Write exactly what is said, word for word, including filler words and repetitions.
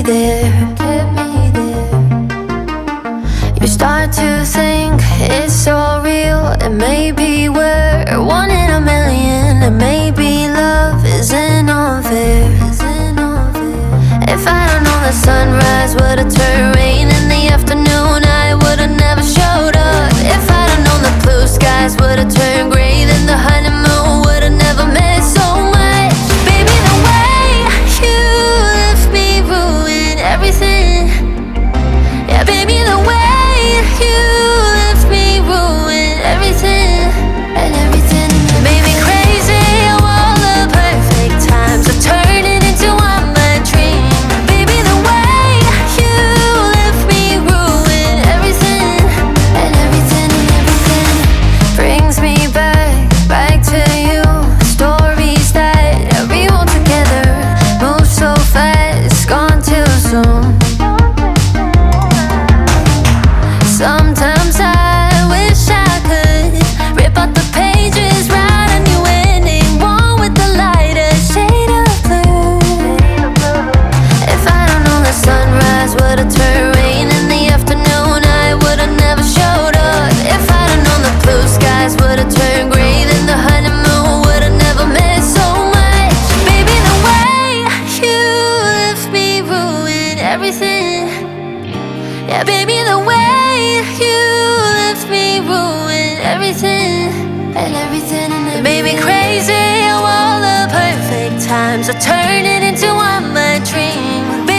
there, get me there. You start to think it's so real, and maybe we're one in a million, and maybe love isn't unfair. If I'd have known the sunrise would've turned rain in the afternoon, I would've never showed up. If I'd have known the blue skies would've turned gray, then the honeymoon would've never meant so much. Baby, the way you left me ruined everything. Yeah, baby, the way you left me ruined everything. And everything made me crazy. All the perfect times are turning into one bad dream. Baby, the way you left me ruined everything. And everything, everything brings me back, back to you. Stories that we wrote together, move so fast, gone too soon. Sometimes I wish I could rip out the pages, write a new ending, one with the lighter shade of blue. If I'd have known the sunrise would've turned rain in the afternoon, I would've never showed up. If I'd have known the blue skies would've turned gray, then the honeymoon would've never meant so much. Baby, the way you left me ruined everything. Yeah, baby, the way you left me ruined everything. And everything, and it made me crazy. How all the perfect times are turning into one bad dream.